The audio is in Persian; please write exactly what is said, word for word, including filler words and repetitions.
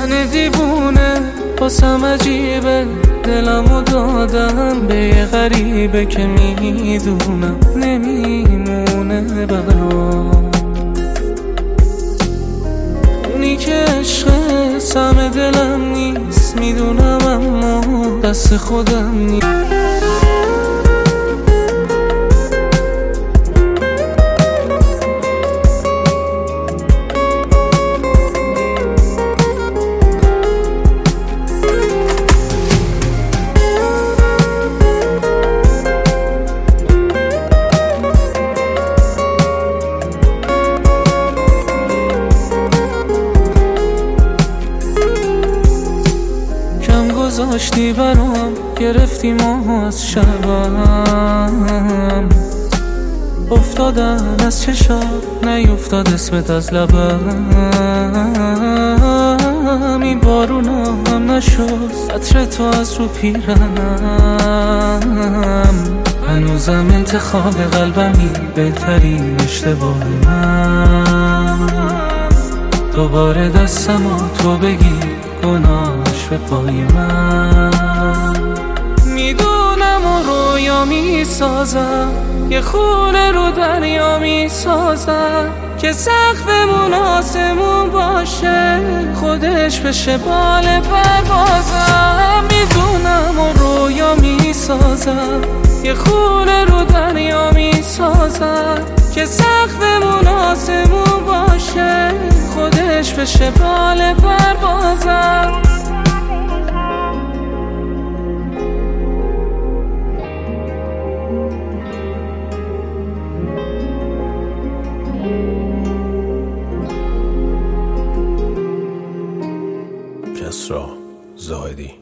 من دیوونه باسم عجیبه، دلمو دادم به یه غریبه که میدونم نمیمونه برام. اونی که عشق سم دلم نیست میدونم، اما دست خودم نیست. گذاشتی برام، گرفتی ماه از شبم، افتادم از چشات نیفتاد اسمت از لبم. این بارونا هم نشد عطر تو از رو پیرنم، هنوزم انتخاب قلبمی بهترین اشتباه من. دوباره دستمو تو بگیر گناهش به پای من. میدونم و رویا میسازم، یه خونه رو دریا میسازم که سقفمون آسمون باشه، خودش بشه بال پروازم. میدونم و رویا میسازم، یه خونه رو دریا میسازم که سقفمون آسمون باشه، خودش بشه بال پروازم. کسری زاهدی.